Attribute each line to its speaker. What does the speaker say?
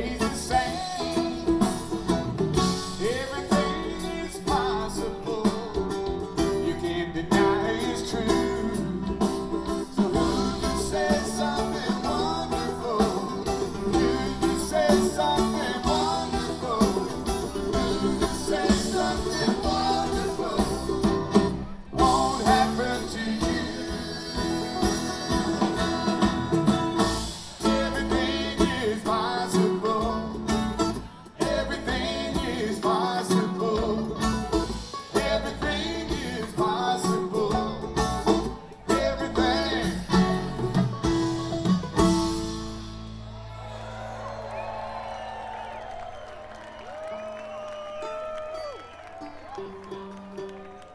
Speaker 1: stays the same. Everything is possible. You can't deny it's true. So who you say something wonderful? Who you say something wonderful? Who you say something wonderful won't happen to you? Everything is possible. Everything is possible. Everything is possible. Everything.